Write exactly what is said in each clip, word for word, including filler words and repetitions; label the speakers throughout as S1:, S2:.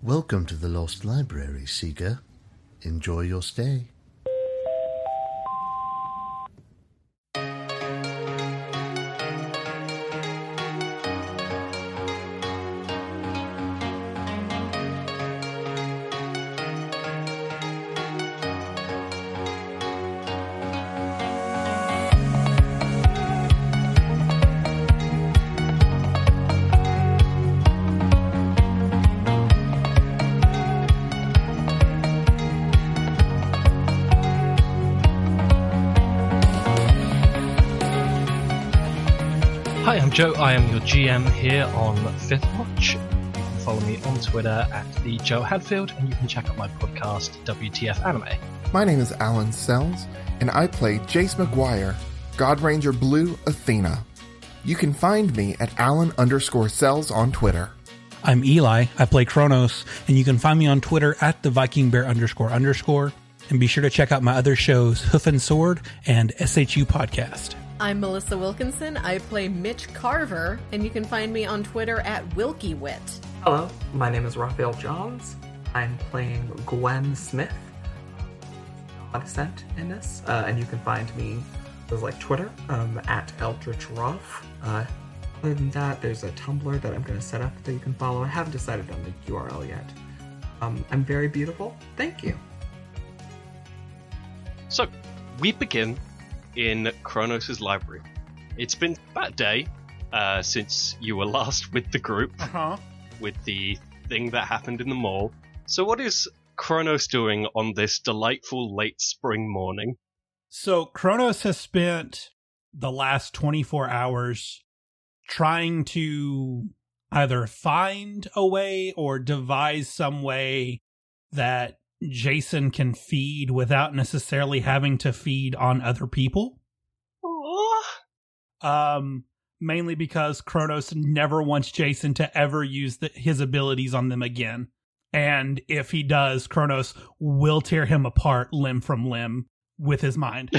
S1: Welcome to the Lost Library, Seeker. Enjoy your stay.
S2: Hi, I'm Joe. I am your G M here on Fifth Watch. You can follow me on Twitter at the Joe Hadfield, and you can check out my podcast, W T F Anime.
S3: My name is Alan Sells, and I play Jace McGuire, God Ranger Blue Athena. You can find me at Alan underscore Sells on Twitter.
S4: I'm Eli. I play Kronos, and you can find me on Twitter at the Viking Bear underscore underscore. And be sure to check out my other shows, Hoof and Sword and S H U Podcast.
S5: I'm Melissa Wilkinson. I play Mitch Carver, and you can find me on Twitter at WilkyWit.
S6: Hello, my name is Raphael Johns. I'm playing Gwen Smith, Descent in this, uh, and you can find me there's like Twitter um, at Eldritch Ruff. Uh, other than that, there's a Tumblr that I'm going to set up that you can follow. I haven't decided on the U R L yet. Um, I'm very beautiful. Thank you.
S7: So, we begin in Kronos' library. It's been about a day uh, since you were last with the group,
S4: Uh-huh.
S7: with the thing that happened in the mall. So what is Kronos doing on this delightful late spring morning?
S4: So Kronos has spent the last twenty-four hours trying to either find a way or devise some way that Jason can feed without necessarily having to feed on other people. Um, mainly because Kronos never wants Jason to ever use the, his abilities on them again. And if he does, Kronos will tear him apart limb from limb with his mind.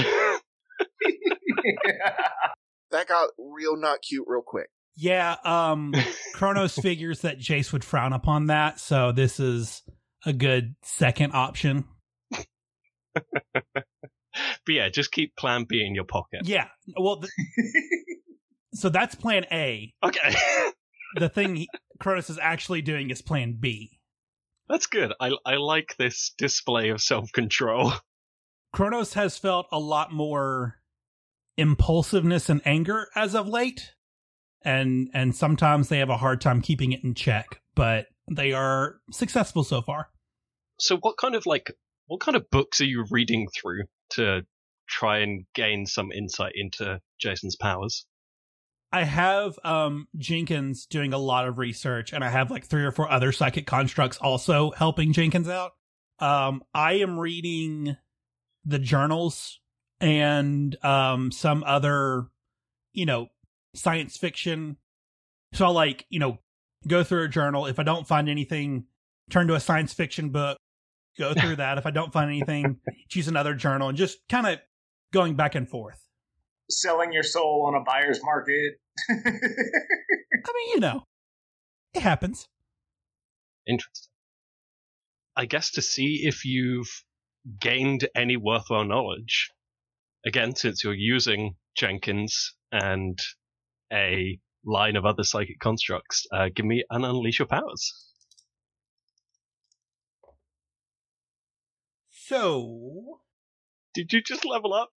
S3: That got real not cute real quick.
S4: Yeah, um, Kronos figures that Jace would frown upon that, so this is a good second option.
S7: But yeah, just keep plan B in your pocket.
S4: Yeah, well, th- so that's plan A.
S7: Okay.
S4: The thing he, Kronos is actually doing is plan B.
S7: That's good. I I like this display of self-control.
S4: Kronos has felt a lot more impulsiveness and anger as of late, and and sometimes they have a hard time keeping it in check, but they are successful so far.
S7: So what kind of like what kind of books are you reading through to try and gain some insight into Jason's powers?
S4: I have um, Jenkins doing a lot of research, and I have like three or four other psychic constructs also helping Jenkins out. Um, I am reading the journals and um, some other, you know, science fiction. So I'll like, you know, go through a journal. If I don't find anything, turn to a science fiction book, go through that. If I don't find anything, choose another journal, and just kind of going back and forth.
S8: Selling your soul on a buyer's market.
S4: I mean, you know, it happens.
S7: Interesting. I guess to see if you've gained any worthwhile knowledge, again, since you're using Jenkins and a line of other psychic constructs, uh, give me an Unleash Your Powers.
S4: So,
S7: did you just level up?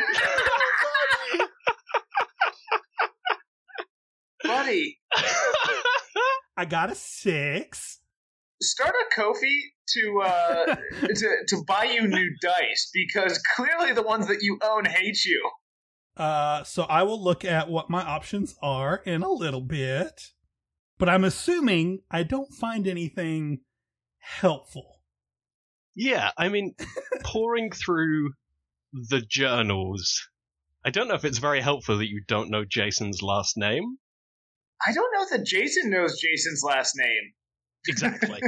S8: Buddy,
S4: I got a six.
S8: Start a Ko-fi to uh to to buy you new dice, because clearly the ones that you own hate you.
S4: Uh, so I will look at what my options are in a little bit, but I'm assuming I don't find anything helpful.
S7: Yeah, I mean, pouring through the journals, I don't know if it's very helpful that you don't know Jason's last name.
S8: I don't know that Jason knows Jason's last name.
S7: Exactly.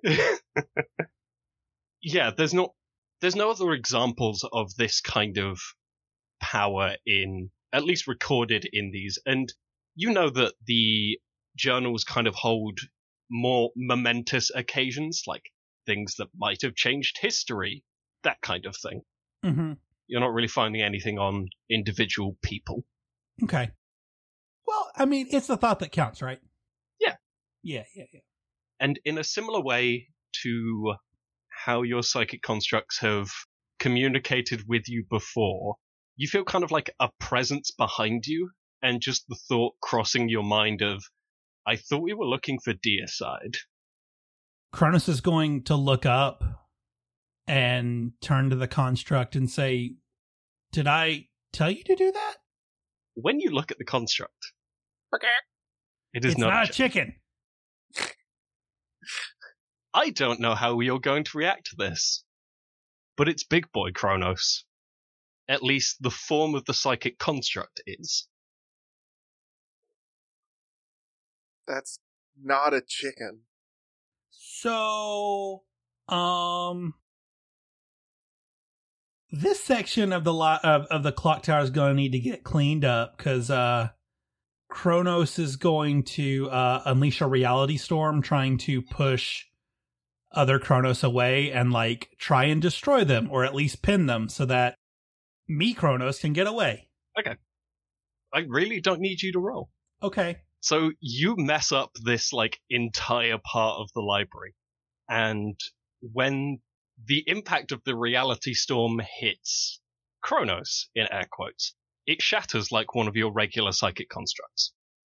S7: Yeah, there's not there's no other examples of this kind of power in, at least recorded in these. And you know that the journals kind of hold more momentous occasions, like things that might have changed history, that kind of thing.
S4: Mm-hmm.
S7: You're not really finding anything on individual people.
S4: Okay. Well, I mean, it's the thought that counts, right?
S7: Yeah.
S4: Yeah, yeah, yeah.
S7: And in a similar way to how your psychic constructs have communicated with you before, you feel kind of like a presence behind you, and just the thought crossing your mind of, I thought we were looking for deicide.
S4: Kronos is going to look up and turn to the construct and say, did I tell you to do that?
S7: When you look at the construct, it is
S4: it's
S7: not,
S4: not
S7: a
S4: a chicken.
S7: I don't know how you're going to react to this, but it's Big Boy Kronos. At least the form of the psychic construct is.
S3: That's not a chicken.
S4: So, um, this section of the lo- of, of the clock tower is going to need to get cleaned up because uh, Kronos is going to uh, unleash a reality storm, trying to push other Kronos away and like try and destroy them, or at least pin them, so that me Kronos can get away.
S7: Okay. I really don't need you to roll.
S4: Okay.
S7: So you mess up this like entire part of the library, and when the impact of the reality storm hits Kronos, in air quotes, it shatters like one of your regular psychic constructs.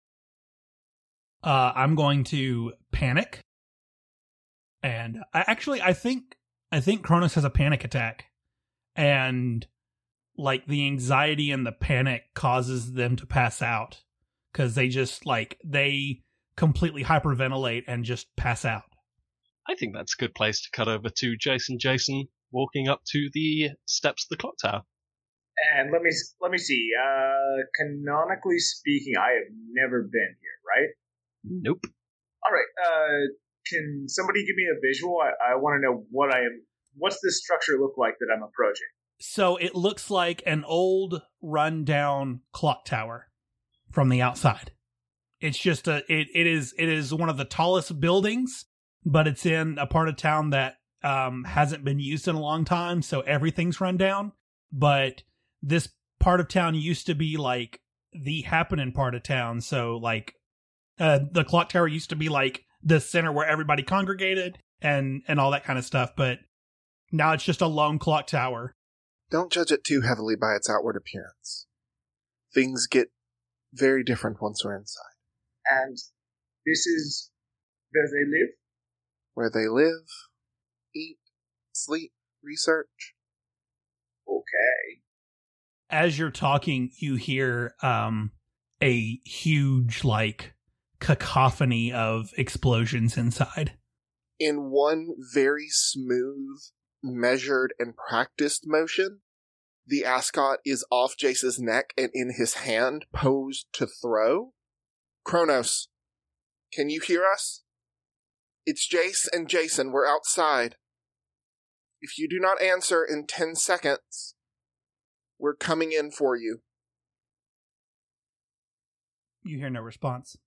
S4: Uh, I'm going to panic. And I actually, I think, I think Kronos has a panic attack, and like the anxiety and the panic causes them to pass out because they just like they completely hyperventilate and just pass out.
S7: I think that's a good place to cut over to Jason. Jason walking up to the steps of the clock tower.
S8: And let me let me see. Uh, canonically speaking, I have never been here, right?
S7: Nope.
S8: All right. Uh. Can somebody give me a visual? I, I want to know what I am. What's this structure look like that I'm approaching?
S4: So it looks like an old, run-down clock tower from the outside. It's just a. It, it is. It is one of the tallest buildings, but it's in a part of town that um, hasn't been used in a long time, so everything's run down. But this part of town used to be like the happening part of town. So like, uh, the clock tower used to be like the center where everybody congregated and, and all that kind of stuff. But now it's just a lone clock tower.
S3: Don't judge it too heavily by its outward appearance. Things get very different once we're inside.
S8: And this is where they live?
S3: Where they live, eat, sleep, research.
S8: Okay.
S4: As you're talking, you hear um, a huge, like, cacophony of explosions inside.
S3: In one very smooth, measured, and practiced motion, the ascot is off Jace's neck and in his hand, posed to throw. Kronos, can you hear us? It's Jace and Jason. We're outside. If you do not answer in ten seconds, we're coming in for you.
S4: You hear no response.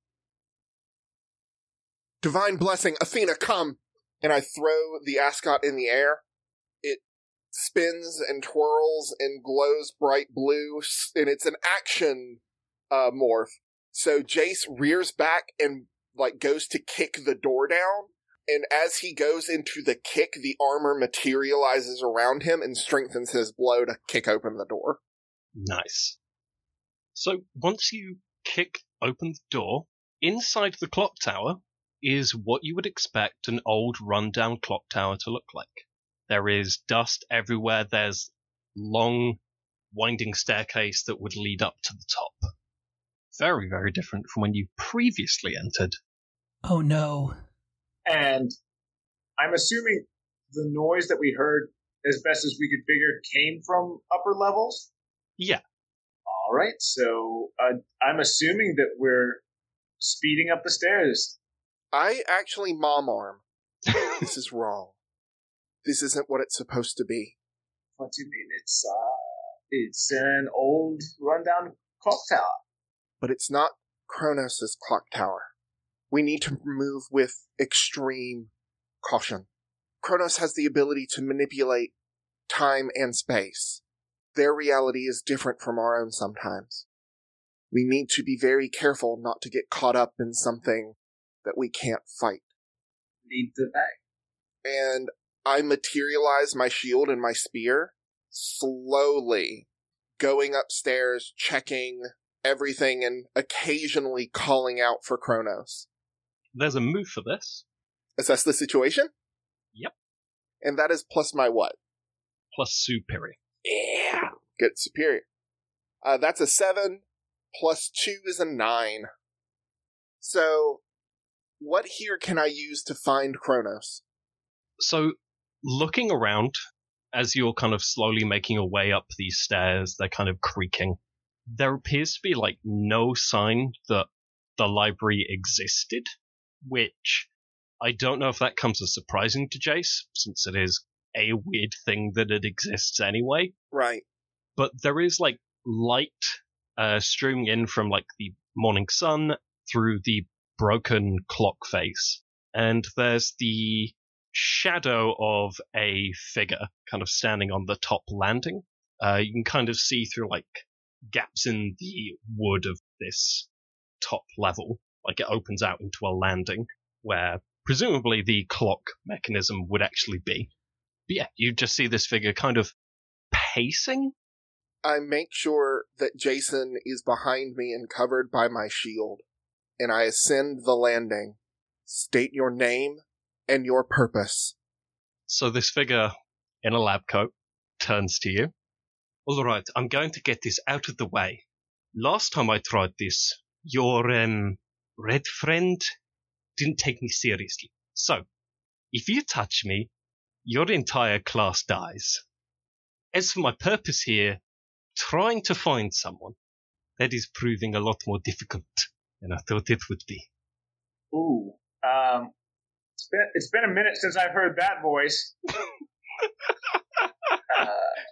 S3: Divine blessing, Athena, come! And I throw the ascot in the air. It spins and twirls and glows bright blue, and it's an action uh, morph. So Jace rears back and like goes to kick the door down, and as he goes into the kick, the armor materializes around him and strengthens his blow to kick open the door.
S7: Nice. So once you kick open the door, inside the clock tower is what you would expect an old rundown clock tower to look like. There is dust everywhere. There's long winding staircase that would lead up to the top. Very, very different from when you previously entered.
S4: Oh no.
S8: And I'm assuming the noise that we heard, as best as we could figure, came from upper levels?
S7: Yeah.
S8: All right, so uh, I'm assuming that we're speeding up the stairs.
S3: I actually mom arm. This is wrong. This isn't what it's supposed to be.
S8: What do you mean? It's, uh, it's an old rundown clock tower.
S3: But it's not Kronos' clock tower. We need to move with extreme caution. Kronos has the ability to manipulate time and space. Their reality is different from our own sometimes. We need to be very careful not to get caught up in something that we can't fight.
S8: Lead the way.
S3: And I materialize my shield and my spear, slowly going upstairs, checking everything, and occasionally calling out for Kronos.
S7: There's a move for this.
S3: Assess the situation?
S7: Yep.
S3: And that is plus my what?
S7: Plus superior.
S3: Yeah. Good, superior. Uh, that's a seven, plus two is a nine. So, what here can I use to find Kronos?
S7: So, looking around, as you're kind of slowly making your way up these stairs, they're kind of creaking. There appears to be, like, no sign that the library existed, which I don't know if that comes as surprising to Jace, since it is a weird thing that it exists anyway.
S3: Right.
S7: But there is, like, light uh, streaming in from, like, the morning sun through the broken clock face. And there's the shadow of a figure kind of standing on the top landing. Uh, you can kind of see through, like, gaps in the wood of this top level. Like, it opens out into a landing where presumably the clock mechanism would actually be. But yeah, you just see this figure kind of pacing.
S3: I make sure that Jason is behind me and covered by my shield, and I ascend the landing. State your name and your purpose.
S7: So this figure in a lab coat turns to you. All right, I'm going to get this out of the way. Last time I tried this, your um, red friend didn't take me seriously. So, if you touch me, your entire class dies. As for my purpose here, trying to find someone, that is proving a lot more difficult than I thought it would be.
S8: Ooh, um, it's been, it's been a minute since I've heard that voice. uh,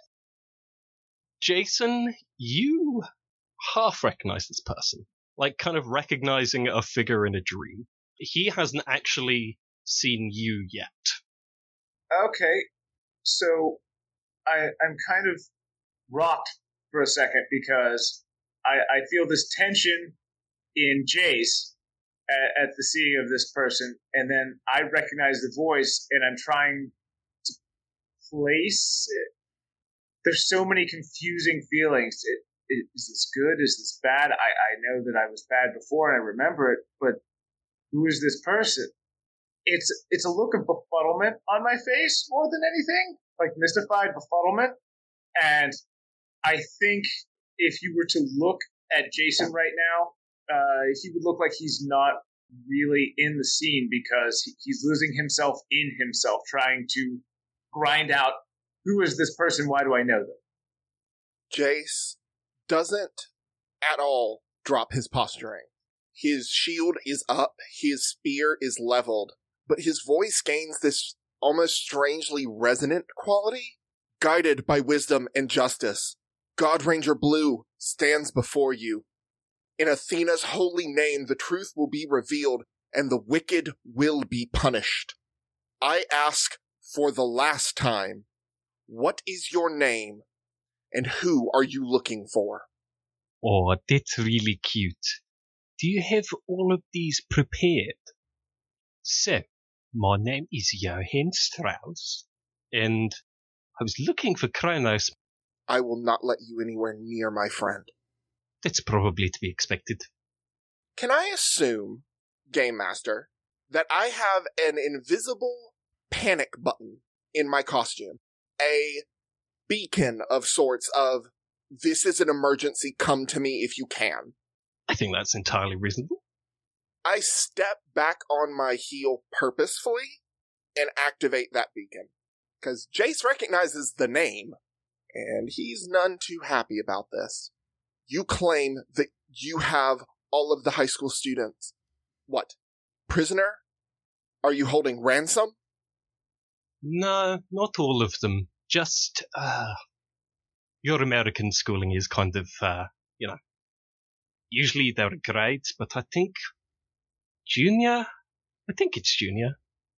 S7: Jason, you half recognize this person, like kind of recognizing a figure in a dream. He hasn't actually seen you yet.
S8: Okay, so I, I'm kind of rocked for a second because I, I feel this tension in Jace at, at the seeing of this person, and then I recognize the voice, and I'm trying to place it. There's so many confusing feelings. It, it, is this good? Is this bad? I, I know that I was bad before, and I remember it, but who is this person? It's it's a look of befuddlement on my face more than anything, like mystified befuddlement. And I think if you were to look at Jason right now, uh, he would look like he's not really in the scene because he, he's losing himself in himself, trying to grind out, who is this person? Why do I know them?
S3: Jace doesn't at all drop his posturing. His shield is up, his spear is leveled, but his voice gains this almost strangely resonant quality. Guided by wisdom and justice, God Ranger Blue stands before you. In Athena's holy name, the truth will be revealed, and the wicked will be punished. I ask for the last time, what is your name, and who are you looking for?
S7: Oh, that's really cute. Do you have all of these prepared? So, my name is Johann Strauss, and I was looking for Kronos.
S3: I will not let you anywhere near my friend.
S7: That's probably to be expected.
S3: Can I assume, Game Master, that I have an invisible panic button in my costume? A beacon of sorts of, this is an emergency, come to me if you can.
S7: I think that's entirely reasonable.
S3: I step back on my heel purposefully and activate that beacon. Because Jace recognizes the name, and he's none too happy about this. You claim that you have all of the high school students. What? Prisoner? Are you holding ransom?
S7: No, not all of them. Just, uh, your American schooling is kind of, uh, you know, usually they're grades, but I think Junior? I think it's Junior.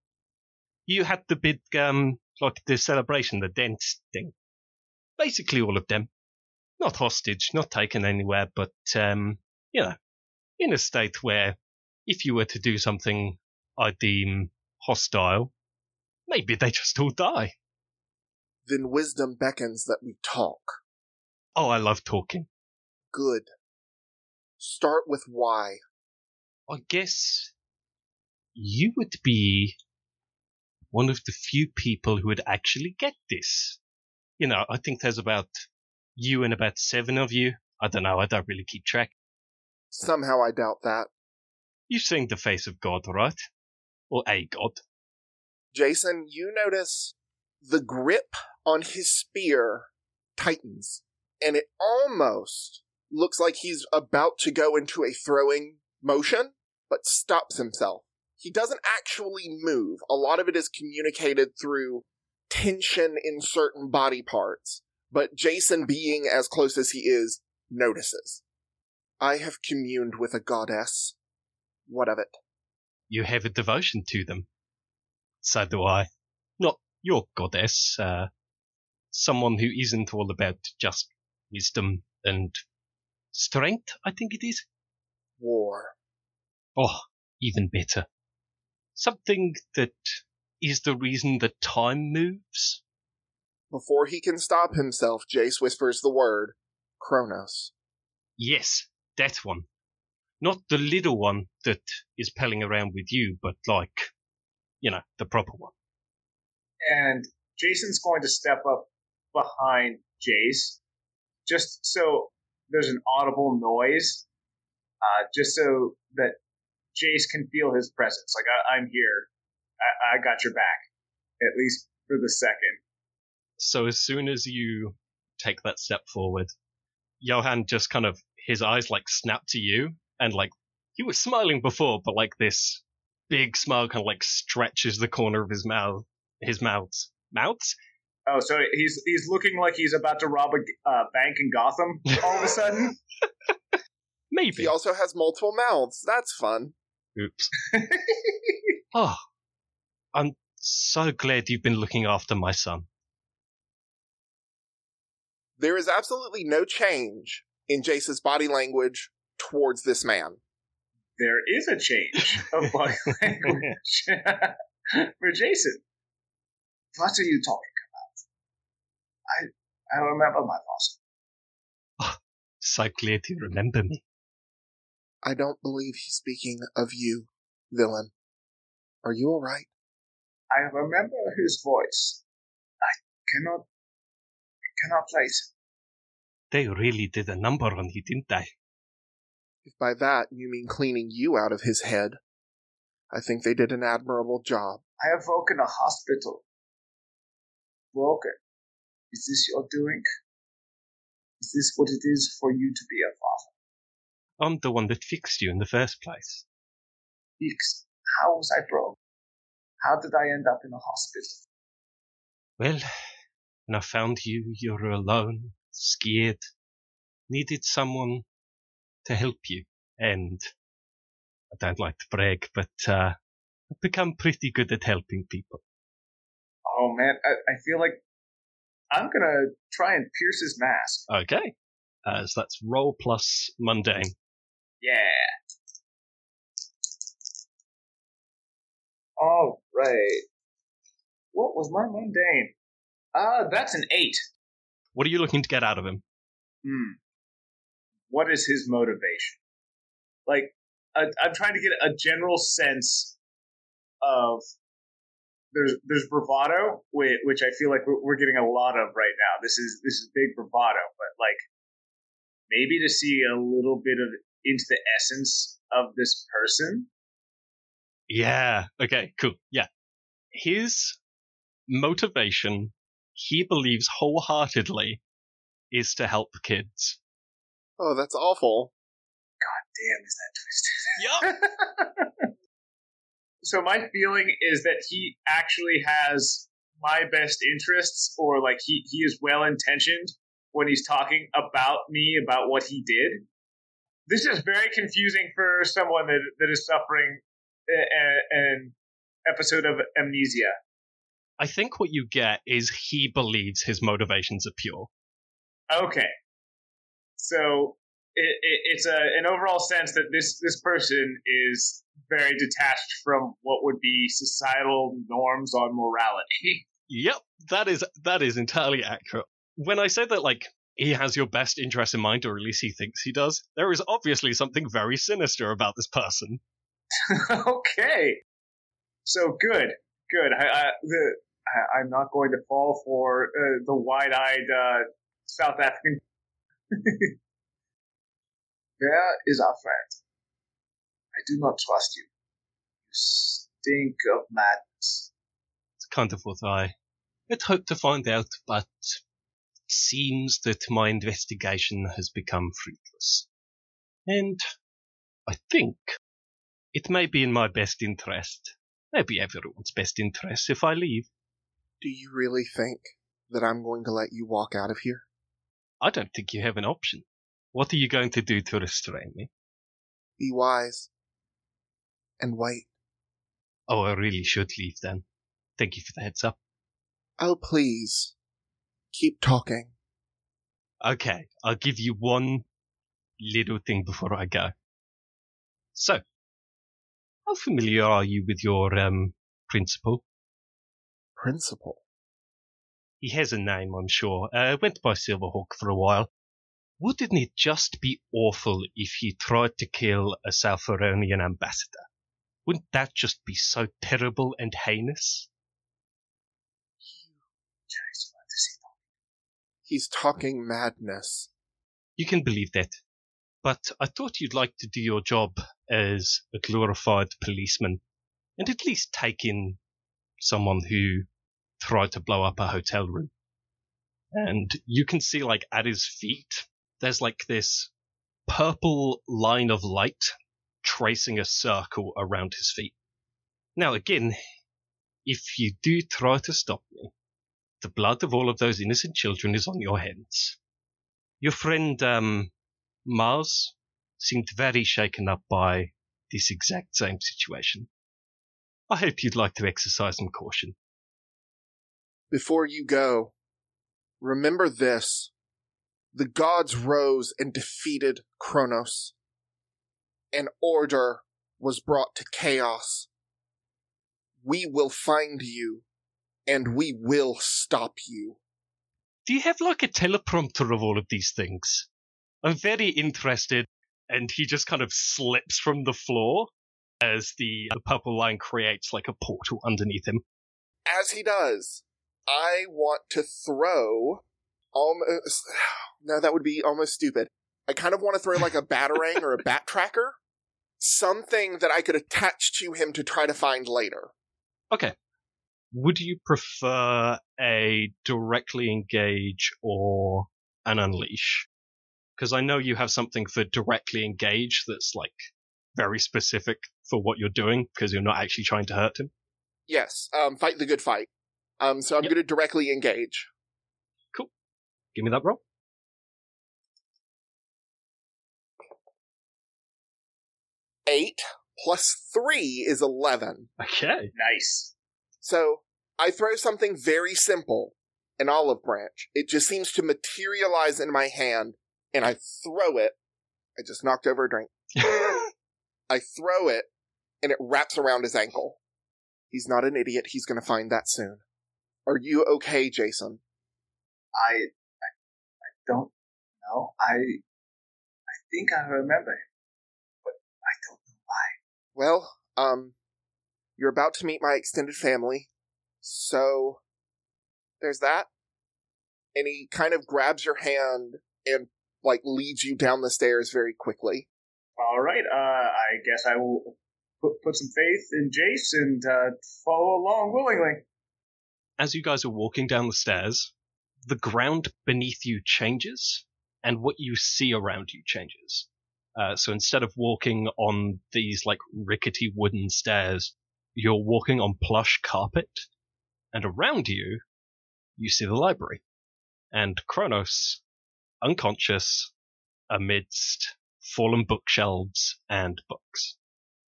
S7: You had the big, um, like the celebration, the dance thing. Basically all of them. Not hostage, not taken anywhere, but, um, you know, in a state where if you were to do something I deem hostile, maybe they just all die.
S3: Then wisdom beckons that we talk.
S7: Oh, I love talking.
S3: Good. Start with why.
S7: I guess you would be one of the few people who would actually get this. You know, I think there's about you and about seven of you. I don't know, I don't really keep track.
S3: Somehow I doubt that.
S7: You've seen the face of God, right? Or a god.
S3: Jason, you notice the grip on his spear tightens, and it almost looks like he's about to go into a throwing motion, but stops himself. He doesn't actually move. A lot of it is communicated through tension in certain body parts, but Jason, being as close as he is, notices. I have communed with a goddess. What of it?
S7: You have a devotion to them. So do I. Not your goddess, uh, someone who isn't all about just wisdom and strength, I think it is.
S3: War.
S7: Oh, even better. Something that is the reason that time moves.
S3: Before he can stop himself, Jace whispers the word, Kronos.
S7: Yes, that one. Not the little one that is pelling around with you, but like, you know, the proper one.
S8: And Jason's going to step up behind Jace, just so there's an audible noise, uh, just so that Jace can feel his presence. Like, I, I'm here. I, I got your back, at least for the second.
S7: So as soon as you take that step forward, Johan just kind of, his eyes like snap to you, and like, he was smiling before, but like this big smile kind of like stretches the corner of his mouth, his mouths, mouths?
S8: Oh, so he's he's looking like he's about to rob a uh, bank in Gotham all of a sudden?
S7: Maybe.
S3: He also has multiple mouths. That's fun.
S7: Oops. Oh, I'm so glad you've been looking after my son.
S3: There is absolutely no change in Jace's body language towards this man.
S8: There is a change of body language for Jason. What are you talking about? I I remember my boss.
S7: Oh, so glad you remember me.
S3: I don't believe he's speaking of you, villain. Are you all right?
S8: I remember his voice. I cannot, I cannot place it.
S7: They really did a number on you, didn't they?
S3: If by that you mean cleaning you out of his head, I think they did an admirable job.
S8: I have woken a hospital. Woken. Is this your doing? Is this what it is for you to be a father?
S7: I'm the one that fixed you in the first place.
S8: Fixed? How was I broke? How did I end up in a hospital?
S7: Well, when I found you, you were alone, scared, needed someone to help you. And I don't like to brag, but uh, I've become pretty good at helping people.
S8: Oh man, I, I feel like I'm gonna try and pierce his mask.
S7: Okay. Uh, so that's roll plus mundane.
S8: Yeah. All right. What was my mundane? Ah, uh, that's an eight.
S7: What are you looking to get out of him?
S8: Hmm. What is his motivation? Like, I, I'm trying to get a general sense of there's there's bravado, which I feel like we're, we're getting a lot of right now. This is this is big bravado, but like maybe to see a little bit of into the essence of this person.
S7: Yeah. Okay, cool. Yeah. His motivation, he believes wholeheartedly, is to help kids.
S3: Oh, that's awful.
S8: God damn, is that twisted? Yep. So my feeling is that he actually has my best interests, or like he, he is well-intentioned when he's talking about me, about what he did. This is very confusing for someone that that is suffering a, an episode of Amnesia.
S7: I think what you get is he believes his motivations are pure.
S8: Okay. So it, it, it's a, an overall sense that this, this person is very detached from what would be societal norms on morality.
S7: Yep, that is that is entirely accurate. When I say that, like, he has your best interest in mind, or at least he thinks he does, there is obviously something very sinister about this person.
S8: Okay. So good, good. I, I, the, I, I'm not going to fall for uh, the wide-eyed uh, South African. Where is our friend? I do not trust you. You stink of madness.
S7: It's kind of what I had hoped to find out, but it seems that my investigation has become fruitless. And I think it may be in my best interest, maybe everyone's best interest, if I leave.
S3: Do you really think that I'm going to let you walk out of here?
S7: I don't think you have an option. What are you going to do to restrain me?
S3: Be wise. And wait.
S7: Oh, I really should leave then. Thank you for the heads up.
S3: Oh, please. Keep talking.
S7: Okay, I'll give you one little thing before I go. So, how familiar are you with your, um, principal?
S3: Principal?
S7: He has a name, I'm sure. Uh, went by Silverhawk for a while. Wouldn't it just be awful if he tried to kill a South Aronian ambassador? Wouldn't that just be so terrible and heinous?
S3: He's talking madness.
S7: You can believe that. But I thought you'd like to do your job as a glorified policeman and at least take in someone who tried to blow up a hotel room. And you can see, like, at his feet, there's like this purple line of light tracing a circle around his feet. Now, again, if you do try to stop me, the blood of all of those innocent children is on your hands. Your friend, um, Mars seemed very shaken up by this exact same situation. I hope you'd like to exercise some caution.
S3: Before you go, remember this. The gods rose and defeated Kronos. An order was brought to chaos. We will find you, and we will stop you.
S7: Do you have like a teleprompter of all of these things? I'm very interested. And he just kind of slips from the floor as the, the purple line creates like a portal underneath him.
S3: As he does, I want to throw almost... No, that would be almost stupid. I kind of want to throw like a batarang or a bat tracker. Something that I could attach to him to try to find later.
S7: Okay. Would you prefer a directly engage or an unleash? Because I know you have something for directly engage that's like very specific for what you're doing because you're not actually trying to hurt him.
S3: Yes, um, fight the good fight. Um, so I'm yep. going to directly engage.
S7: Cool. Give me that roll.
S3: Eight plus three is eleven.
S7: Okay.
S8: Nice.
S3: So I throw something very simple, an olive branch. It just seems to materialize in my hand, and I throw it. I just knocked over a drink. I throw it, and it wraps around his ankle. He's not an idiot. He's going to find that soon. Are you okay, Jason?
S8: I, I, I don't know. I, I think I remember him, but I don't know why.
S3: Well, um, you're about to meet my extended family, so there's that. And he kind of grabs your hand and, like, leads you down the stairs very quickly.
S8: All right, uh, I guess I will put, put some faith in Jace and uh, follow along willingly.
S7: As you guys are walking down the stairs, the ground beneath you changes, and what you see around you changes. Uh, so instead of walking on these, like, rickety wooden stairs, you're walking on plush carpet, and around you, you see the library. And Kronos, unconscious, amidst fallen bookshelves and books.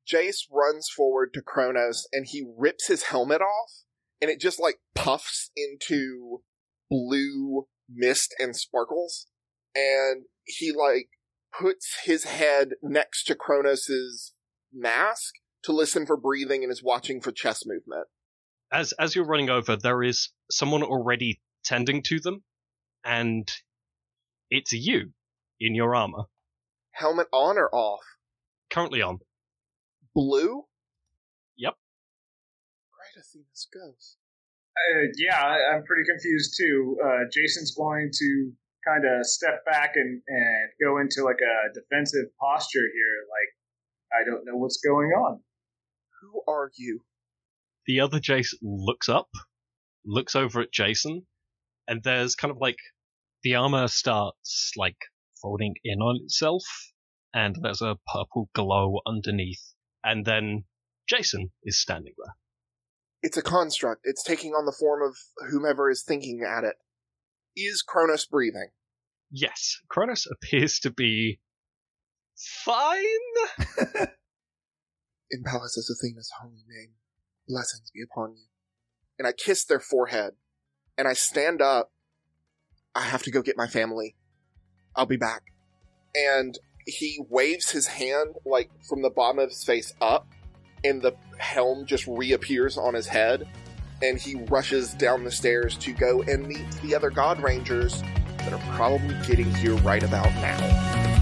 S3: Jace runs forward to Kronos and he rips his helmet off, and it just like puffs into blue mist and sparkles, and he like puts his head next to Kronos's mask to listen for breathing and is watching for chest movement.
S7: As as you're running over, there is someone already tending to them, and it's you in your armor.
S3: Helmet on or off?
S7: Currently on.
S3: Blue?
S7: Yep.
S3: Great Athena's ghost.
S8: Uh, yeah, I- I'm pretty confused too. Uh, Jason's going to kind of step back and, and go into like a defensive posture here, like, I don't know what's going on.
S3: Who are you?
S7: The other Jason looks up, looks over at Jason, and there's kind of like the armor starts like folding in on itself, and there's a purple glow underneath, and then Jason is standing there.
S3: It's a construct. It's taking on the form of whomever is thinking at it. Is Kronos breathing?
S7: Yes, Kronos appears to be fine.
S3: In Pallas is Athena's holy name, blessings be upon you. And I kiss their forehead, and I stand up. I have to go get my family. I'll be back. And he waves his hand, like, from the bottom of his face up, and the helm just reappears on his head, and he rushes down the stairs to go and meet the other God Rangers that are probably getting here right about now.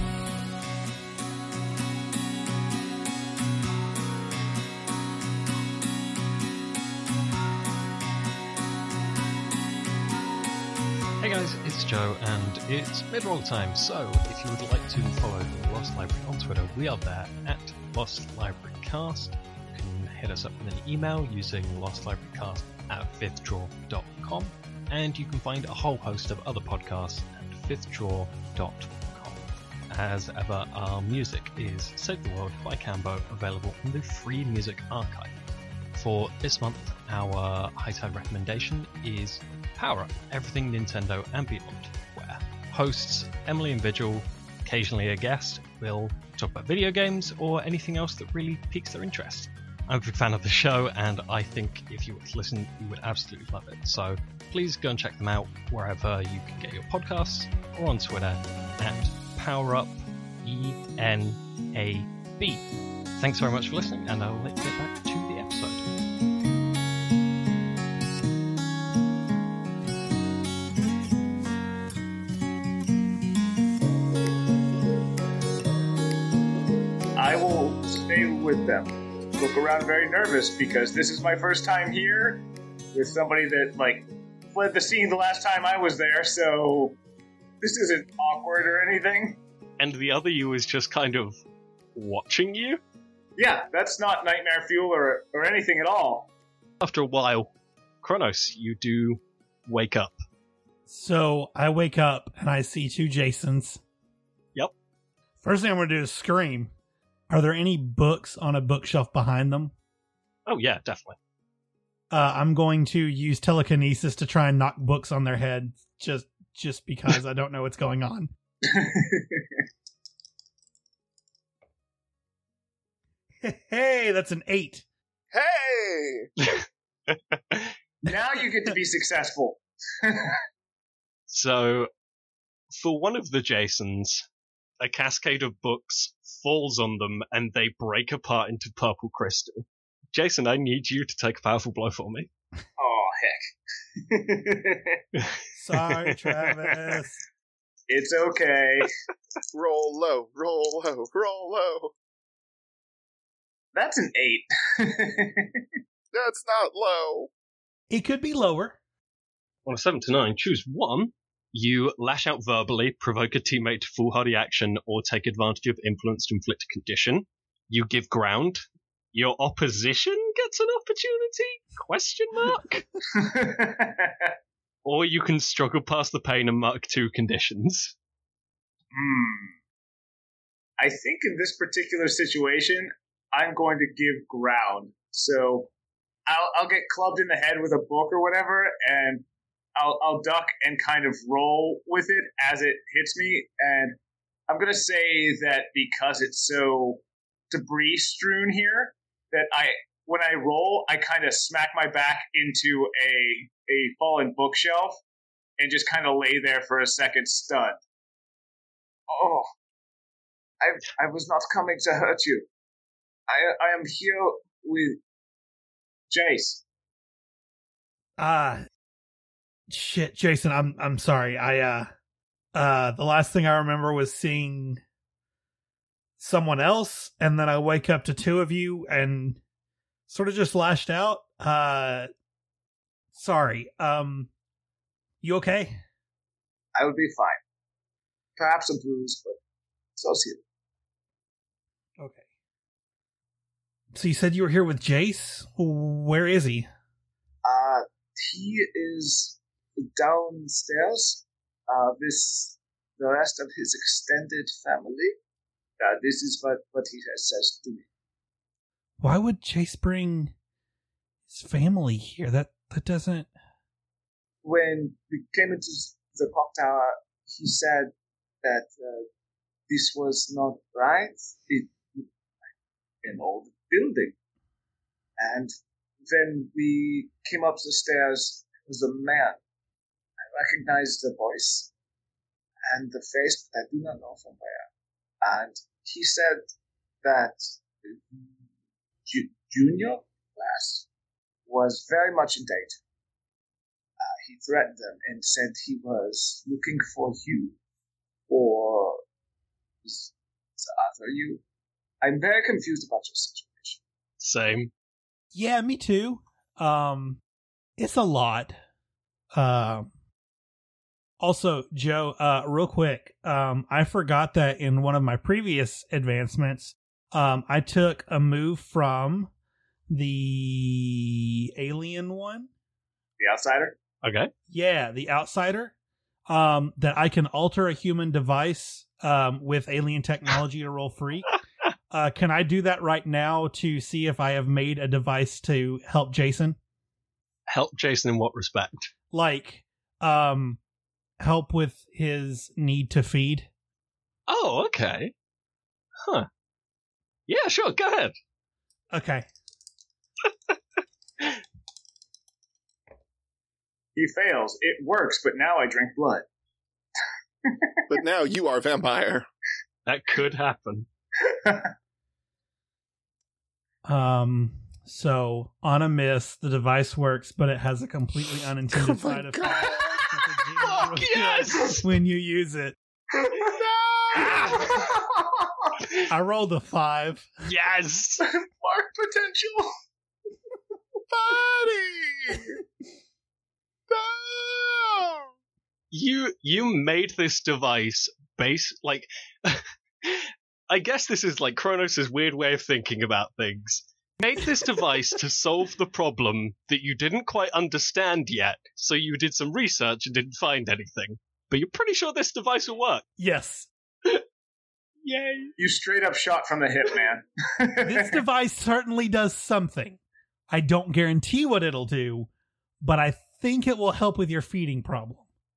S2: Hey guys, it's Joe, and it's mid-roll time, so if you would like to follow the Lost Library on Twitter, we are there at Lost Library Cast. You can hit us up with an email using lostlibrarycast at fifth draw dot com, and you can find a whole host of other podcasts at fifth draw dot com. As ever, our music is Save the World by Cambo, available in the Free Music Archive. For this month, our High Tide recommendation is Power Up, Everything Nintendo and Beyond, where hosts Emily and Vigil, occasionally a guest, will talk about video games or anything else that really piques their interest. I'm a big fan of the show, and I think if you were to listen, you would absolutely love it. So please go and check them out wherever you can get your podcasts, or on Twitter at PowerUp E N A B. Thanks very much for listening, and I'll let you get back to the episode.
S8: I will stay with them. Look around very nervous because this is my first time here with somebody that, like, fled the scene the last time I was there, so this isn't awkward or anything.
S7: And the other you is just kind of watching you?
S8: Yeah, that's not nightmare fuel or, or anything at all.
S7: After a while, Kronos, you do wake up.
S4: So I wake up and I see two Jasons.
S7: Yep.
S4: First thing I'm going to do is scream. Are there any books on a bookshelf behind them?
S7: Oh, yeah, definitely.
S4: Uh, I'm going to use telekinesis to try and knock books on their head, just just because I don't know what's going on. Hey, that's an eight.
S3: Hey!
S8: Now you get to be successful.
S7: So, for one of the Jasons, a cascade of books falls on them and they break apart into purple crystal. Jason, I need you to take a powerful blow for me.
S8: Oh, heck.
S4: Sorry, Travis.
S8: It's okay.
S3: Roll low, roll low, roll low.
S8: That's an eight.
S3: That's not low.
S4: It could be lower.
S7: On a seven to nine, choose one. You lash out verbally, provoke a teammate to foolhardy action, or take advantage of influence to inflict a condition. You give ground. Your opposition gets an opportunity? Question mark? Or you can struggle past the pain and mark two conditions.
S8: Hmm. I think in this particular situation, I'm going to give ground. So I'll, I'll get clubbed in the head with a book or whatever, and I'll, I'll duck and kind of roll with it as it hits me. And I'm going to say that because it's so debris strewn here that I, when I roll, I kind of smack my back into a a fallen bookshelf and just kind of lay there for a second, stunned. Oh, I I was not coming to hurt you. I I am here with Jace.
S4: Ah, uh, shit, Jason. I'm I'm sorry. I uh uh the last thing I remember was seeing someone else, and then I wake up to two of you and sort of just lashed out. Uh, sorry. Um, you okay?
S8: I would be fine. Perhaps a bruise, but associated.
S4: Okay. So you said you were here with Jace? Where is he?
S8: Uh, he is downstairs. Uh, with the rest of his extended family. Uh, this is what, what he has says to me.
S4: Why would Jace bring his family here? That that doesn't...
S8: When we came into the clock tower, he said that uh, this was not right. It, an old building. And when we came up the stairs, there was a man. I recognized the voice and the face, but I do not know from where. And he said that Ju- Junior class was very much in danger. Uh, he threatened them and said he was looking for you, or is the other you. I'm very confused about your situation.
S7: Same.
S4: Yeah, me too. Um, it's a lot. Um. Also, Joe, uh, real quick, um, I forgot that in one of my previous advancements, um, I took a move from the alien one.
S8: The outsider?
S7: Okay.
S4: Yeah, the outsider. Um, that I can alter a human device um, with alien technology to roll free. Uh, can I do that right now to see if I have made a device to help Jason?
S7: Help Jason in what respect?
S4: Like, um... help with his need to feed.
S7: Oh, okay. Huh. Yeah, sure, go ahead.
S4: Okay.
S8: He fails. It works, but now I drink blood.
S3: But now you are a vampire.
S7: That could happen.
S4: um. So, on a miss, the device works, but it has a completely unintended
S3: Oh my
S4: side effect.
S3: God.
S7: Fuck yes!
S4: When you use it. I rolled a five.
S7: Yes!
S8: Mark potential.
S3: Buddy! No!
S7: You you made this device base like I guess this is like Kronos' weird way of thinking about things. Made this device to solve the problem that you didn't quite understand yet, so you did some research and didn't find anything. But you're pretty sure this device will work.
S4: Yes.
S7: Yay.
S8: You straight up shot from the hip, man.
S4: This device certainly does something. I don't guarantee what it'll do, but I think it will help with your feeding problem.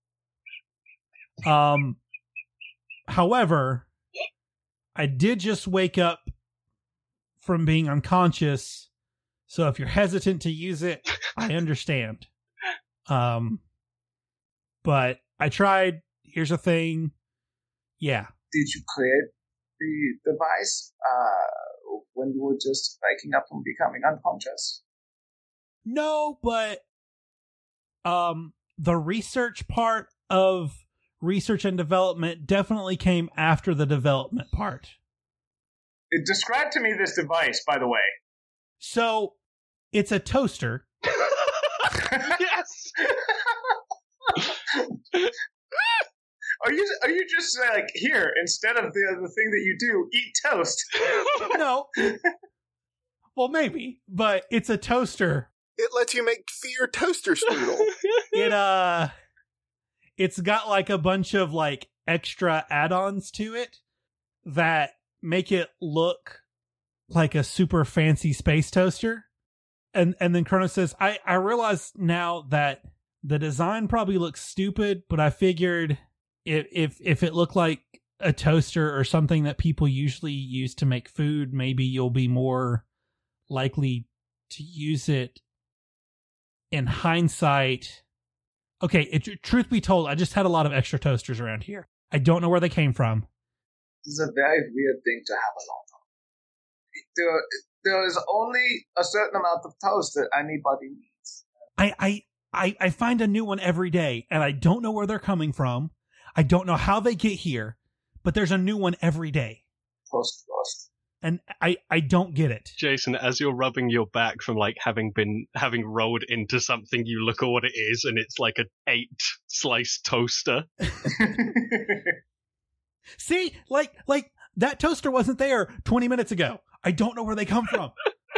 S4: Um, however, I did just wake up from being unconscious, so if you're hesitant to use it, I understand. Um, but I tried. Here's the thing. Yeah.
S8: Did you create the device uh, when you were just waking up from becoming unconscious?
S4: No, but um, the research part of research and development definitely came after the development part.
S8: Describe to me this device, by the way.
S4: So, it's a toaster.
S7: Yes!
S8: Are you are you just like, here, instead of the the thing that you do, eat toast?
S4: No. Well, maybe, but it's a toaster.
S3: It lets you make fear toaster strudel.
S4: It uh it's got like a bunch of like extra add-ons to it that make it look like a super fancy space toaster. And and then Kronos says, I, I realize now that the design probably looks stupid, but I figured if if if it looked like a toaster or something that people usually use to make food, maybe you'll be more likely to use it in hindsight. Okay, it, truth be told, I just had a lot of extra toasters around here. I don't know where they came from.
S8: This is a very weird thing to have a lot of. There, there is only a certain amount of toast that anybody needs.
S4: I, I, I, I find a new one every day, and I don't know where they're coming from. I don't know how they get here, but there's a new one every day.
S8: Toast crust.
S4: And I, I don't get it.
S7: Jason, as you're rubbing your back from like having been having rolled into something, you look at what it is, and it's like an eight slice toaster.
S4: See, like like that toaster wasn't there twenty minutes ago. I don't know where they come from.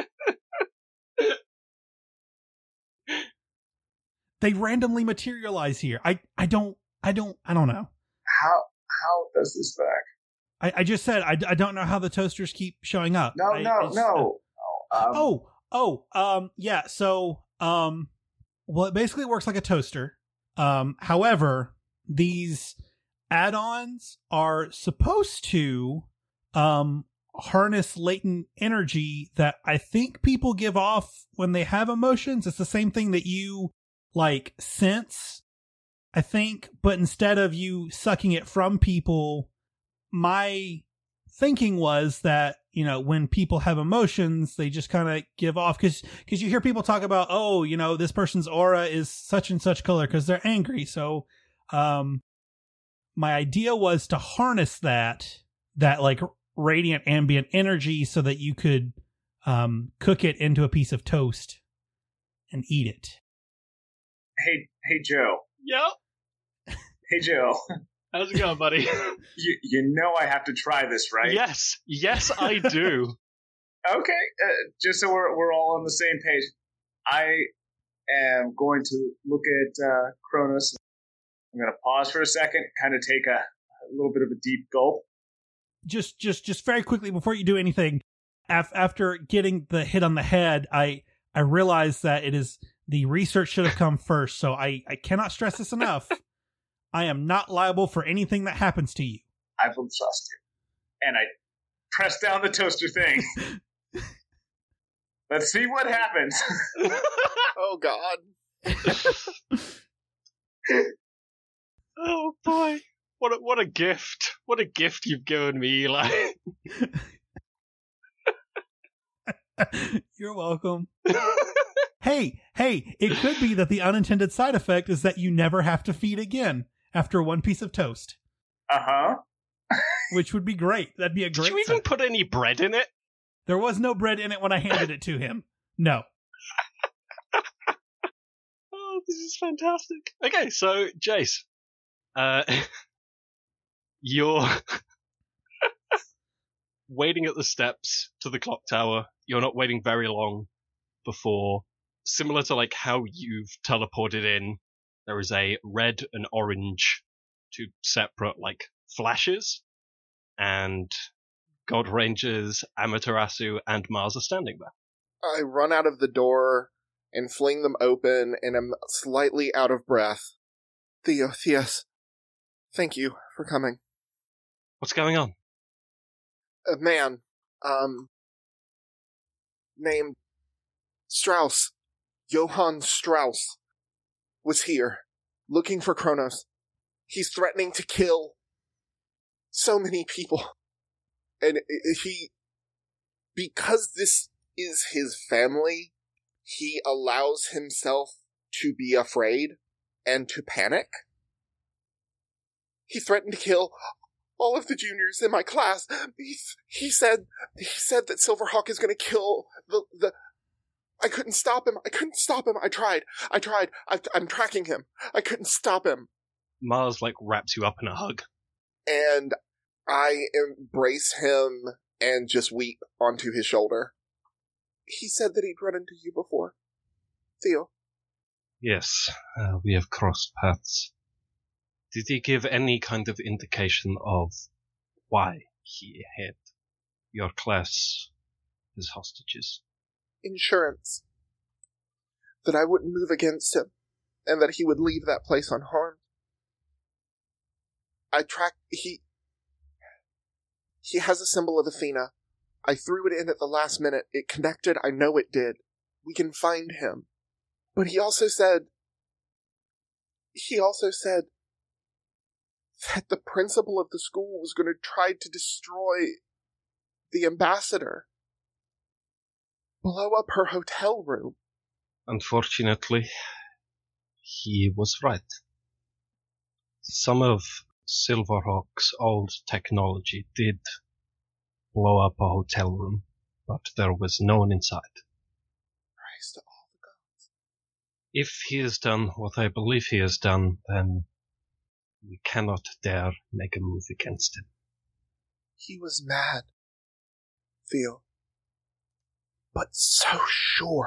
S4: They randomly materialize here. I, I don't I don't I don't know.
S8: How how does this work?
S4: I, I just said I, I don't know how the toasters keep showing up.
S8: No,
S4: I,
S8: no, no.
S4: Uh,
S8: um,
S4: oh, oh, um, yeah. So, um, well, it basically works like a toaster. Um, however, these add-ons are supposed to, um, harness latent energy that I think people give off when they have emotions. It's the same thing that you like sense, I think, but instead of you sucking it from people, my thinking was that, you know, when people have emotions, they just kind of give off, because because you hear people talk about, oh, you know, this person's aura is such and such color because they're angry. So um, my idea was to harness that, that like radiant ambient energy so that you could um, cook it into a piece of toast and eat it.
S8: Hey, hey, Joe.
S7: Yep.
S8: Hey, Joe.
S7: How's it going, buddy?
S8: You you know I have to try this, right?
S7: Yes, yes, I do.
S8: Okay, uh, just so we're we're all on the same page, I am going to look at uh, Kronos. I'm going to pause for a second, kind of take a, a little bit of a deep gulp.
S4: Just, just, just very quickly before you do anything, af- after getting the hit on the head, I I realized that it is the research should have come first. So I I cannot stress this enough. I am not liable for anything that happens to you.
S8: I will trust you. And I press down the toaster thing. Let's see what happens.
S3: Oh, God.
S7: Oh, boy. What a, what a gift. What a gift you've given me, Eli.
S4: You're welcome. Hey, hey, it could be that the unintended side effect is that you never have to feed again after one piece of toast.
S8: Uh-huh.
S4: Which would be great. That'd be a great
S7: Did you even
S4: side.
S7: put any bread in it?
S4: There was no bread in it when I handed it to him. No.
S7: Oh, this is fantastic. Okay, so, Jace, uh, you're waiting at the steps to the clock tower. You're not waiting very long before, similar to like how you've teleported in, there is a red and orange, two separate like flashes, and God Rangers, Amaterasu, and Mars are standing there.
S3: I run out of the door and fling them open, and am slightly out of breath. Theo, Theus, thank you for coming.
S7: What's going on?
S3: A man, um, named Strauss, Johann Strauss, was here, looking for Kronos. He's threatening to kill so many people. And he, because this is his family, he allows himself to be afraid and to panic. He threatened to kill all of the juniors in my class. He, he said, he said that Silverhawk is going to kill the, the, I couldn't stop him. I couldn't stop him. I tried. I tried. I, I'm tracking him. I couldn't stop him.
S7: Mars like wraps you up in a hug.
S3: And I embrace him and just weep onto his shoulder. He said that he'd run into you before. Theo.
S7: Yes, uh, we have crossed paths. Did he give any kind of indication of why he had your class as hostages?
S3: Insurance. That I wouldn't move against him, and that he would leave that place unharmed. I tracked, he, He has a symbol of Athena. I threw it in at the last minute. It connected. I know it did. We can find him. But he also said, he also said that the principal of the school was going to try to destroy the ambassador. Blow up her hotel room.
S7: Unfortunately, he was right. Some of Silverhawk's old technology did blow up a hotel room, but there was no one inside.
S3: Praise to all the gods.
S7: If he has done what I believe he has done, then we cannot dare make a move against him.
S3: He was mad, Theo, but so sure.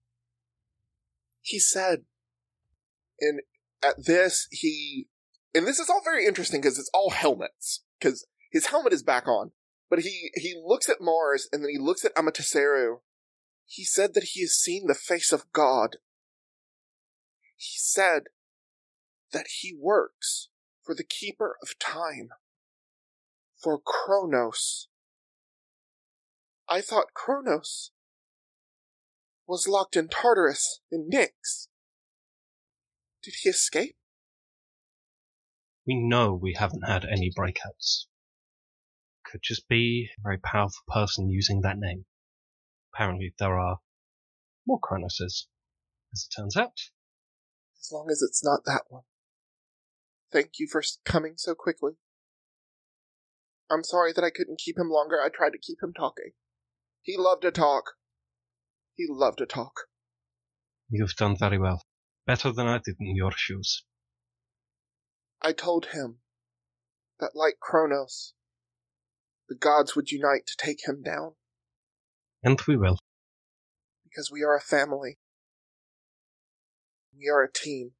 S3: He said, and at this, he, and this is all very interesting because it's all helmets, because his helmet is back on, but he, he looks at Mars and then he looks at Amaterasu. He said that he has seen the face of God. He said that he works for the Keeper of Time, for Kronos. I thought Kronos was locked in Tartarus, in Nyx. Did he escape?
S7: We know we haven't had any breakouts. Could just be a very powerful person using that name. Apparently there are more Kronoses, as it turns out.
S3: As long as it's not that one. Thank you for coming so quickly. I'm sorry that I couldn't keep him longer. I tried to keep him talking. He loved to talk. He loved to talk.
S7: You've done very well. Better than I did in your shoes.
S3: I told him that, like Kronos, the gods would unite to take him down.
S7: And we will.
S3: Because we are a family. We are a team.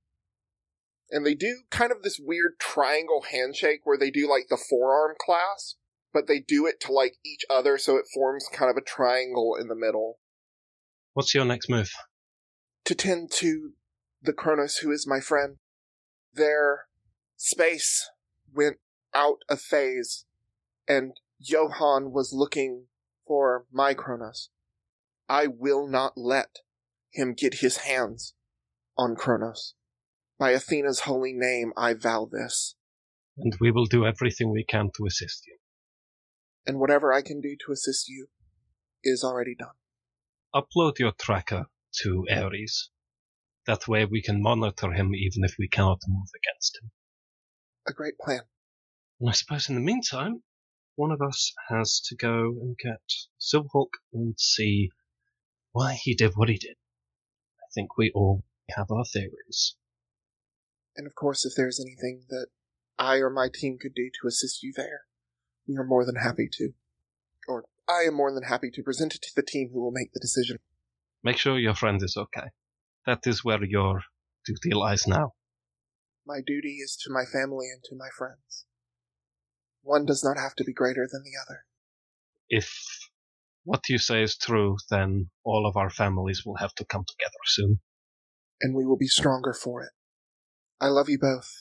S3: And they do kind of this weird triangle handshake where they do like the forearm clasp, but they do it to like each other so it forms kind of a triangle in the middle.
S7: What's your next move?
S3: To tend to the Kronos who is my friend. Their space went out of phase, and Johann was looking for my Kronos. I will not let him get his hands on Kronos. By Athena's holy name, I vow this.
S7: And we will do everything we can to assist you.
S3: And whatever I can do to assist you is already done.
S7: Upload your tracker to Ares. That way we can monitor him even if we cannot move against him.
S3: A great plan.
S7: And I suppose in the meantime, one of us has to go and get Silverhawk and see why he did what he did. I think we all have our theories.
S3: And of course, if there's anything that I or my team could do to assist you there, we are more than happy to. Or I am more than happy to present it to the team who will make the decision.
S7: Make sure your friend is okay. That is where your duty lies now.
S3: My duty is to my family and to my friends. One does not have to be greater than the other.
S7: If what you say is true, then all of our families will have to come together soon.
S3: And we will be stronger for it. I love you both.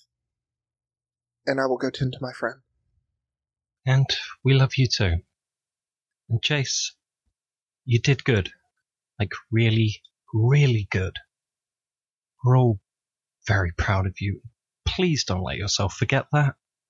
S3: And I will go tend to my friend.
S7: And we love you too. And Jace, you did good. Like really, really good. We're all very proud of you. Please don't let yourself forget that.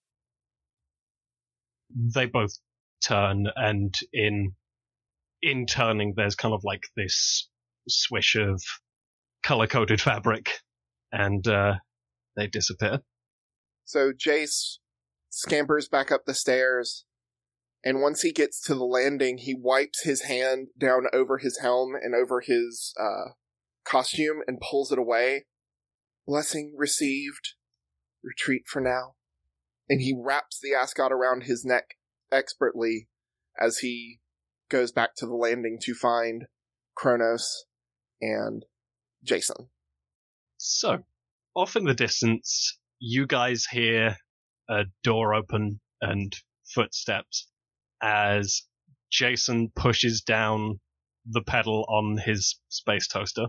S7: They both turn, and in in turning, there's kind of like this swish of color-coded fabric, and uh, they disappear.
S3: So Jace scampers back up the stairs, and once he gets to the landing, he wipes his hand down over his helm and over his uh, costume and pulls it away. Blessing received. Retreat for now. And he wraps the ascot around his neck expertly as he goes back to the landing to find Kronos and Jason.
S7: So, off in the distance, you guys hear a door open and footsteps as Jason pushes down the pedal on his space toaster.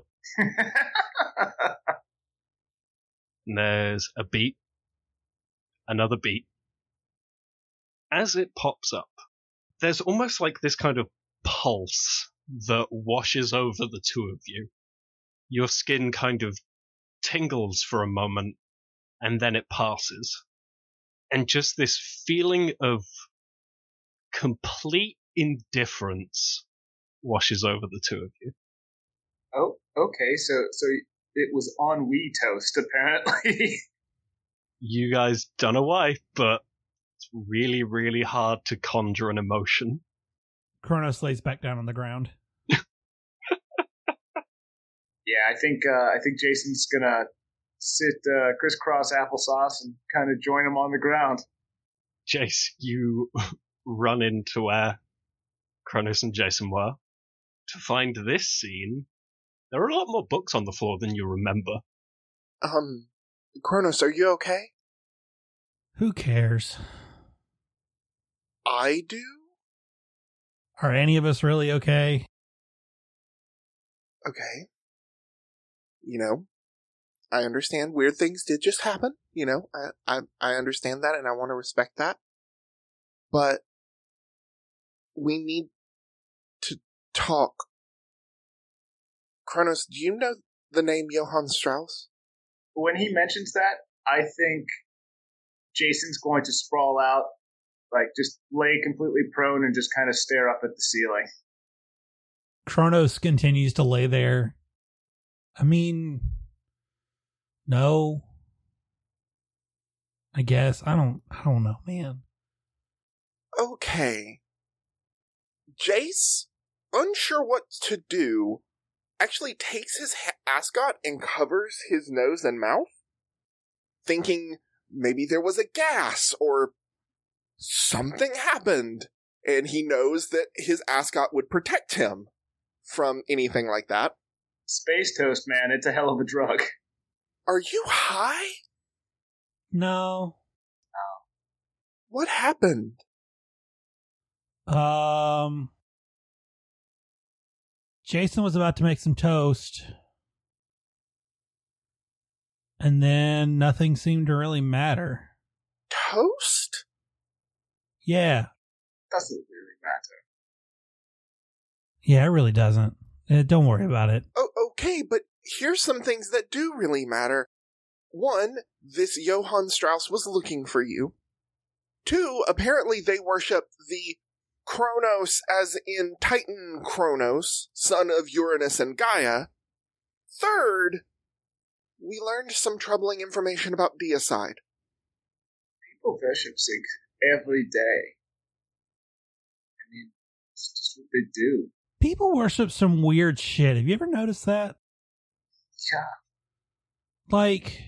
S7: And there's a beat, another beat, as it pops up, there's almost like this kind of pulse that washes over the two of you. Your skin kind of tingles for a moment, and then it passes. And just this feeling of complete indifference washes over the two of you.
S8: Oh, okay, so so it was ennui toast, apparently.
S7: You guys don't know why, but it's really, really hard to conjure an emotion.
S4: Kronos lays back down on the ground.
S8: Yeah, I think uh, I think Jason's gonna sit uh, crisscross applesauce and kind of join him on the ground.
S7: Jace, you run into where Kronos and Jason were to find this scene. There are a lot more books on the floor than you remember.
S3: Um, Kronos, are you okay?
S4: Who cares?
S3: I do?
S4: Are any of us really okay?
S3: Okay. You know, I understand weird things did just happen. You know, I, I, I understand that and I want to respect that. But we need to talk. Kronos, do you know the name Johann Strauss?
S8: When he mentions that, I think Jason's going to sprawl out, like just lay completely prone and just kind of stare up at the ceiling.
S4: Kronos continues to lay there. I mean, no. I guess. I don't, I don't know, man.
S3: Okay. Jace, unsure what to do, actually takes his ha- ascot and covers his nose and mouth, thinking maybe there was a gas or something happened, and he knows that his ascot would protect him from anything like that.
S8: Space toast, man, it's a hell of a drug.
S3: Are you high?
S4: No.
S8: Oh.
S3: What happened?
S4: Um, Jason was about to make some toast, and then nothing seemed to really matter.
S3: Toast?
S4: Yeah.
S8: Doesn't really matter.
S4: Yeah, it really doesn't. Uh, don't worry about it.
S3: Oh, okay, but here's some things that do really matter. One, this Johann Strauss was looking for you. Two, apparently they worship the Kronos as in Titan Kronos, son of Uranus and Gaia. Third, we learned some troubling information about deicide.
S8: People worship Sig every day. I mean, it's just what they do.
S4: People worship some weird shit. Have you ever noticed that?
S8: Yeah.
S4: Like,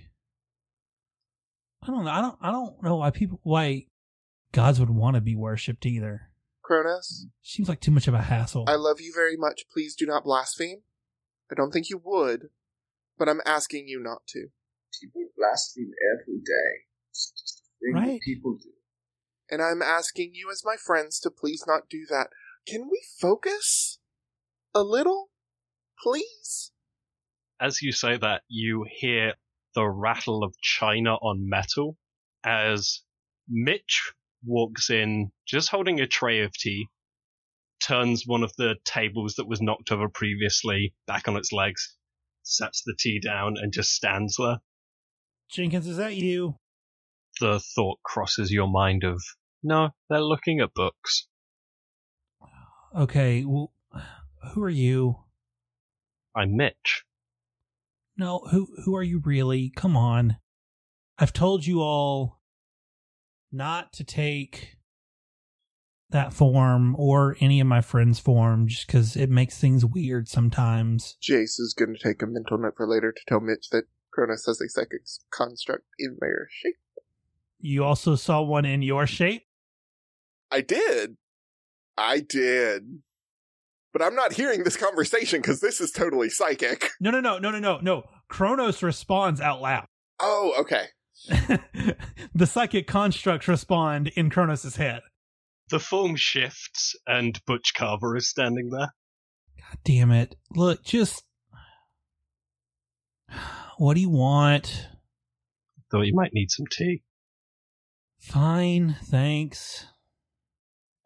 S4: I don't know. I don't. I don't know why people why gods would want to be worshipped either.
S3: Kronos?
S4: Seems like too much of a hassle.
S3: I love you very much. Please do not blaspheme. I don't think you would, but I'm asking you not to.
S8: People blaspheme every day. It's just a thing
S4: Right.
S8: that people do.
S3: And I'm asking you as my friends to please not do that. Can we focus a little, please?
S7: As you say that, you hear the rattle of china on metal as Mitch walks in, just holding a tray of tea, turns one of the tables that was knocked over previously back on its legs, sets the tea down, and just stands there.
S4: Jenkins, is that you?
S7: The thought crosses your mind of, no, they're looking at books.
S4: Okay, well, who are you?
S7: I'm Mitch.
S4: No, who who are you really? Come on. I've told you all not to take that form or any of my friends' form just because it makes things weird sometimes.
S3: Jace is going to take a mental note for later to tell Mitch that Kronos has a psychic construct in their shape.
S4: You also saw one in your shape?
S3: I did. I did. But I'm not hearing this conversation because this is totally psychic.
S4: No, no, no, no, no, no, no. Kronos responds out loud.
S3: Oh, okay.
S4: The psychic constructs respond in Kronos' head.
S7: The form shifts, and Butch Carver is standing there.
S4: God damn it. Look, just... What do you want?
S7: Thought you might need some tea.
S4: Fine, thanks.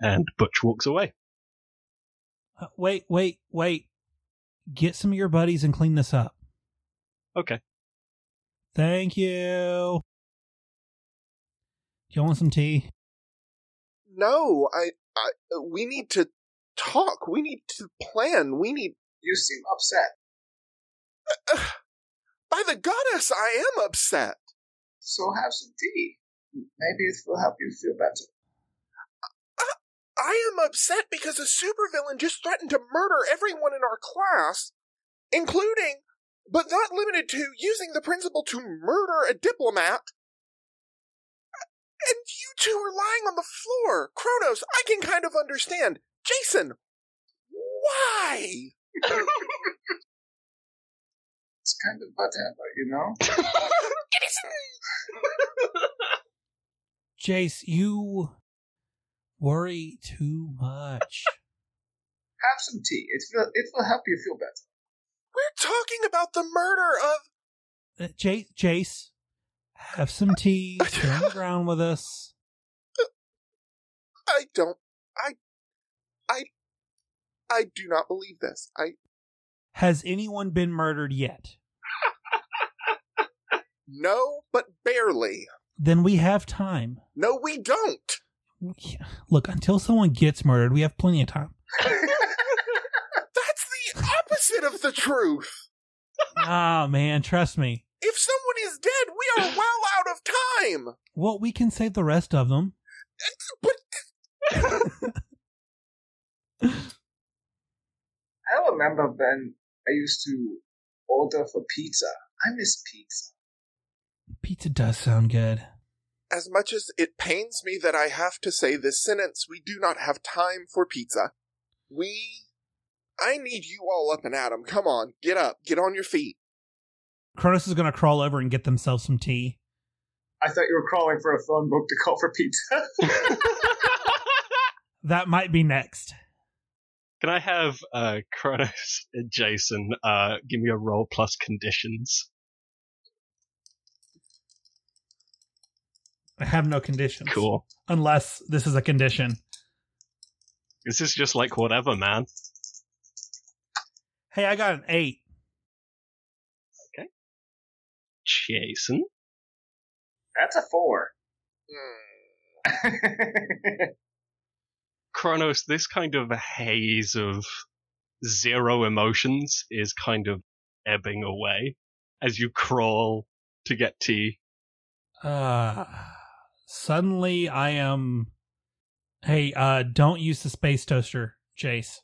S7: And Butch walks away.
S4: Uh, wait, wait, wait. Get some of your buddies and clean this up.
S7: Okay.
S4: Thank you. Do you want some tea?
S3: No, I, I, we need to talk. We need to plan. We need...
S8: You seem upset.
S3: Uh, by the goddess, I am upset.
S8: So have some tea. Maybe it will help you feel better.
S3: I, I am upset because a supervillain just threatened to murder everyone in our class, including, but not limited to, using the principal to murder a diplomat. And you two are lying on the floor. Kronos, I can kind of understand. Jason, why?
S8: It's kind of whatever, you know?
S3: It is...
S4: Jace, you worry too much.
S8: Have some tea. It will, it will help you feel better.
S3: We're talking about the murder of...
S4: Uh, Jace, Jace, have some tea. Sit on the ground with us.
S3: I don't... I... I... I do not believe this. I...
S4: Has anyone been murdered yet?
S3: No, but barely.
S4: Then we have time.
S3: No, we don't.
S4: Look, until someone gets murdered, we have plenty of time.
S3: That's the opposite of the truth.
S4: Ah, man, trust me.
S3: If someone is dead, we are well out of time.
S4: Well, we can save the rest of them.
S3: But...
S8: I remember when I used to order for pizza. I miss pizza.
S4: Pizza does sound good.
S3: As much as it pains me that I have to say this sentence, we do not have time for pizza. We... I need you all up and at 'em. Come on, get up, get on your feet.
S4: Kronos is going to crawl over and get themselves some tea.
S8: I thought you were crawling for a phone book to call for pizza.
S4: That might be next.
S7: Can I have uh, Kronos and Jason uh, give me a roll plus conditions?
S4: I have no conditions.
S7: Cool.
S4: Unless this is a condition.
S7: This is just like whatever, man.
S4: Hey, I got an eight.
S7: Okay. Jason?
S8: That's a four.
S3: Hmm.
S7: Kronos, this kind of haze of zero emotions is kind of ebbing away as you crawl to get tea.
S4: Uh, suddenly I am... Hey, uh, don't use the space toaster, Jace.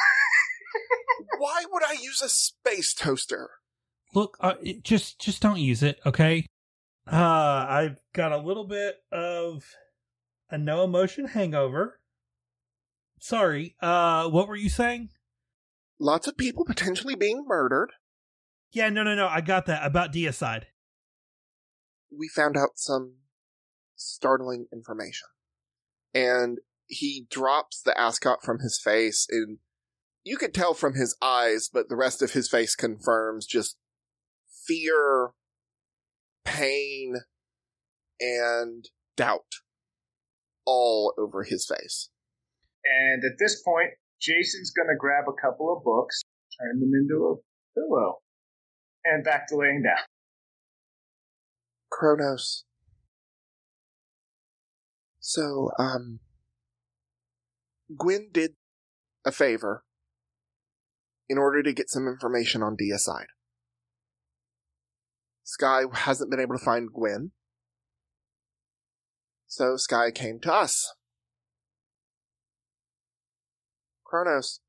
S3: Why would I use a space toaster?
S4: Look, uh, it- just just don't use it, okay? Uh, I've got a little bit of a no emotion hangover. Sorry, uh, what were you saying?
S3: Lots of people potentially being murdered.
S4: Yeah, no, no, no, I got that, about Deicide.
S3: We found out some startling information. And he drops the ascot from his face, and you could tell from his eyes, but the rest of his face confirms just fear, pain, and doubt all over his face.
S8: And at this point, Jason's going to grab a couple of books, turn them into a pillow, and back to laying down.
S3: Kronos. So, um, Gwyn did a favor in order to get some information on Deicide. Sky hasn't been able to find Gwyn, so Sky came to us. Kronos,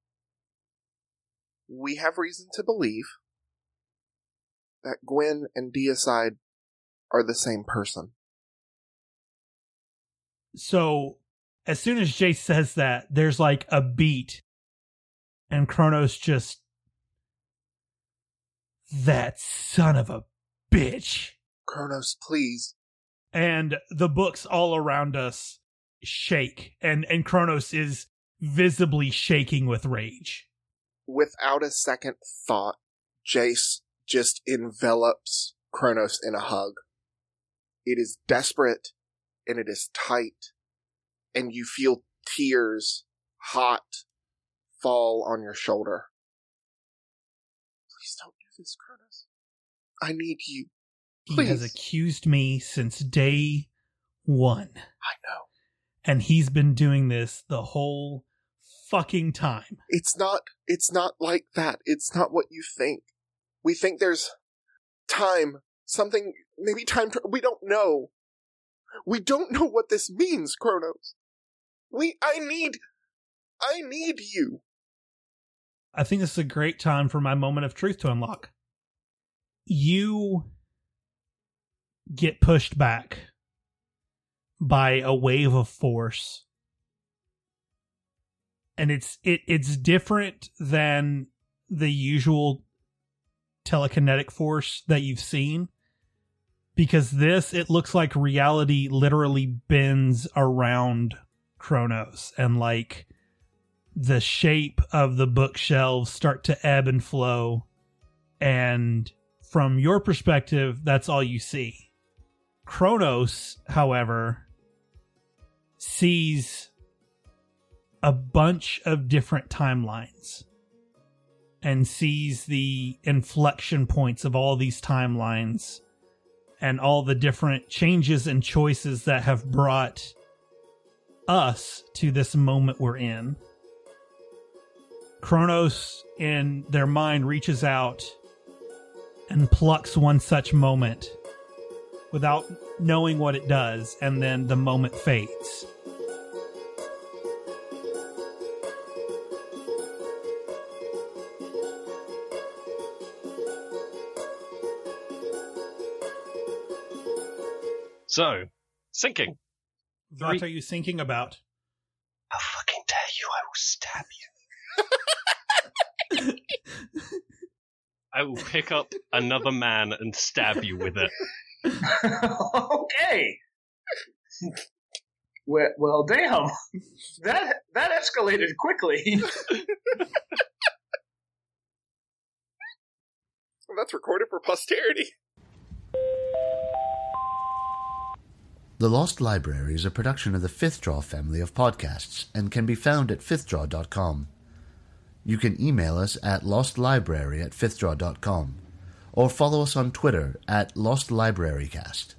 S3: we have reason to believe that Gwyn and Deicide are the same person.
S4: So, as soon as Jace says that, there's like a beat, and Kronos just... That son of a bitch.
S3: Kronos, please.
S4: And the books all around us shake, and, and Kronos is visibly shaking with rage.
S3: Without a second thought, Jace just envelops Kronos in a hug. It is desperate, and it is tight, and you feel tears, hot, fall on your shoulder. Please don't do this, Kronos. I need you. Please.
S4: He has accused me since day one.
S3: I know.
S4: And he's been doing this the whole fucking time.
S3: It's not, it's not like that. It's not what you think. We think there's time, something, maybe time, to, we don't know. We don't know what this means, Kronos. We, I need, I need you.
S4: I think this is a great time for my moment of truth to unlock. You get pushed back by a wave of force. And it's it it's different than the usual telekinetic force that you've seen. Because this, it looks like reality literally bends around Kronos. And like the shape of the bookshelves start to ebb and flow. And from your perspective, that's all you see. Kronos, however, sees a bunch of different timelines and sees the inflection points of all these timelines and all the different changes and choices that have brought us to this moment we're in. Kronos, in their mind, reaches out and plucks one such moment without knowing what it does, and then the moment fades.
S7: So, sinking.
S4: What are you thinking about?
S7: I'll fucking dare you, I will stab you. I will pick up another man and stab you with it.
S8: Okay. Well, well, damn. That that escalated quickly.
S3: Well, that's recorded for posterity.
S1: The Lost Library is a production of the Fifth Draw family of podcasts and can be found at fifth draw dot com. You can email us at lostlibrary at fifth draw dot com or follow us on Twitter at lostlibrarycast.